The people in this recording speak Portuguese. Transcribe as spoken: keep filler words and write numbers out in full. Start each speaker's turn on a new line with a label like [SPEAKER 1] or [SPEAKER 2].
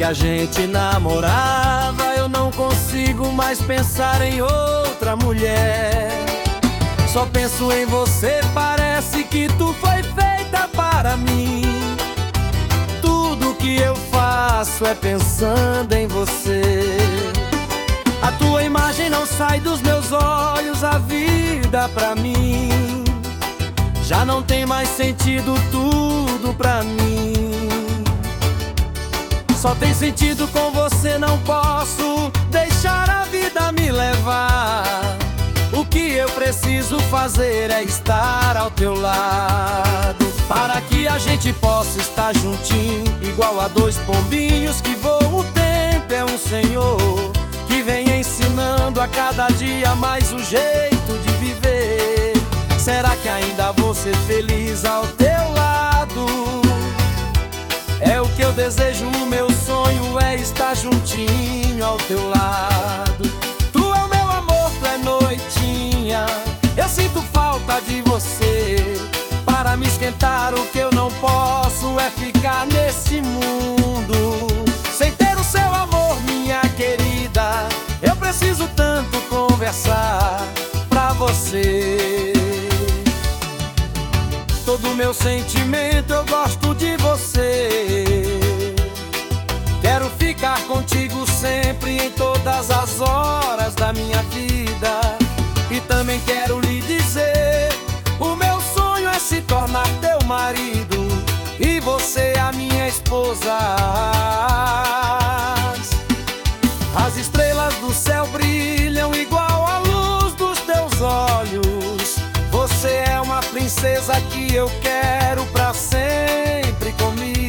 [SPEAKER 1] que a gente namorava, eu não consigo mais pensar em outra mulher. Só penso em você, parece que tu foi feita para mim. Tudo que eu faço é pensando em você. A tua imagem não sai dos meus olhos, a vida pra mim já não tem mais sentido, tudo pra mim só tem sentido com você. Não posso deixar a vida me levar. O que eu preciso fazer é estar ao teu lado, para que a gente possa estar juntinho, igual a dois pombinhos que voam. O tempo é um senhor que vem ensinando a cada dia mais o jeito de viver. Será que ainda vou ser feliz ao teu lado? É o que eu desejo, o meu sonho é estar juntinho ao teu lado. Tu é o meu amor, tu é noitinha, eu sinto falta de você. Para me esquentar, o que eu não posso é ficar nesse mundo sem ter o seu amor, minha querida. Eu preciso tanto conversar pra você. Todo meu sentimento, eu gosto de você. Quero ficar contigo sempre, em todas as horas da minha vida. E também quero lhe dizer, o meu sonho é se tornar teu marido e você a minha esposa. As estrelas do céu brilham igual a luz dos teus olhos. Você é uma princesa que eu quero pra sempre comigo.